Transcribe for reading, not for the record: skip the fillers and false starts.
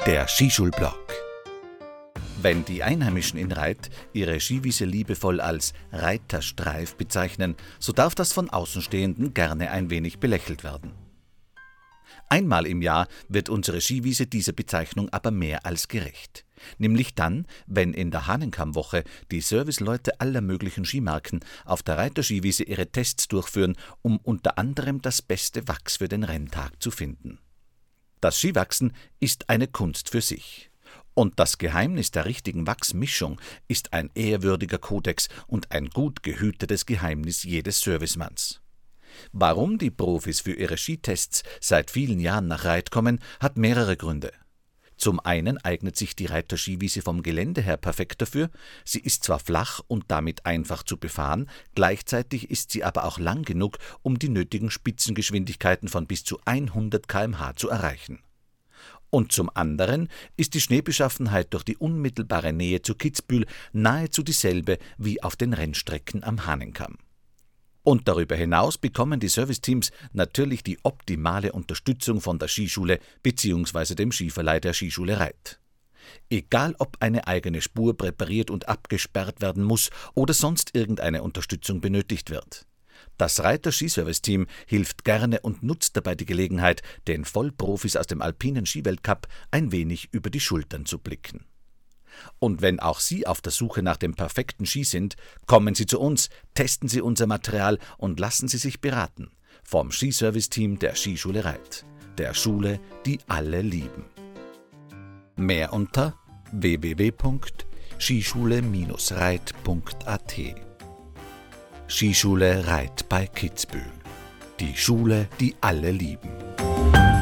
Der Skischulblog. Wenn die Einheimischen in Reith ihre Skiwiese liebevoll als Reiterstreif bezeichnen, so darf das von Außenstehenden gerne ein wenig belächelt werden. Einmal im Jahr wird unsere Skiwiese dieser Bezeichnung aber mehr als gerecht. Nämlich dann, wenn in der Hahnenkammwoche die Serviceleute aller möglichen Skimarken auf der Reiterskiwiese ihre Tests durchführen, um unter anderem das beste Wachs für den Renntag zu finden. Das Skiwachsen ist eine Kunst für sich. Und das Geheimnis der richtigen Wachsmischung ist ein ehrwürdiger Kodex und ein gut gehütetes Geheimnis jedes Servicemanns. Warum die Profis für ihre Skitests seit vielen Jahren nach Reith kommen, hat mehrere Gründe. Zum einen eignet sich die Reiterskiwiese vom Gelände her perfekt dafür. Sie ist zwar flach und damit einfach zu befahren, gleichzeitig ist sie aber auch lang genug, um die nötigen Spitzengeschwindigkeiten von bis zu 100 km/h zu erreichen. Und zum anderen ist die Schneebeschaffenheit durch die unmittelbare Nähe zu Kitzbühel nahezu dieselbe wie auf den Rennstrecken am Hahnenkamm. Und darüber hinaus bekommen die Serviceteams natürlich die optimale Unterstützung von der Skischule bzw. dem Skiverleih der Skischule Reith. Egal ob eine eigene Spur präpariert und abgesperrt werden muss oder sonst irgendeine Unterstützung benötigt wird. Das Reither Skiservice-Team hilft gerne und nutzt dabei die Gelegenheit, den Vollprofis aus dem alpinen Skiweltcup ein wenig über die Schultern zu blicken. Und wenn auch Sie auf der Suche nach dem perfekten Ski sind, kommen Sie zu uns, testen Sie unser Material und lassen Sie sich beraten. Vom Skiservice-Team der Skischule Reith, der Schule, die alle lieben. Mehr unter www.skischule-reith.at. Skischule Reith bei Kitzbühel. Die Schule, die alle lieben.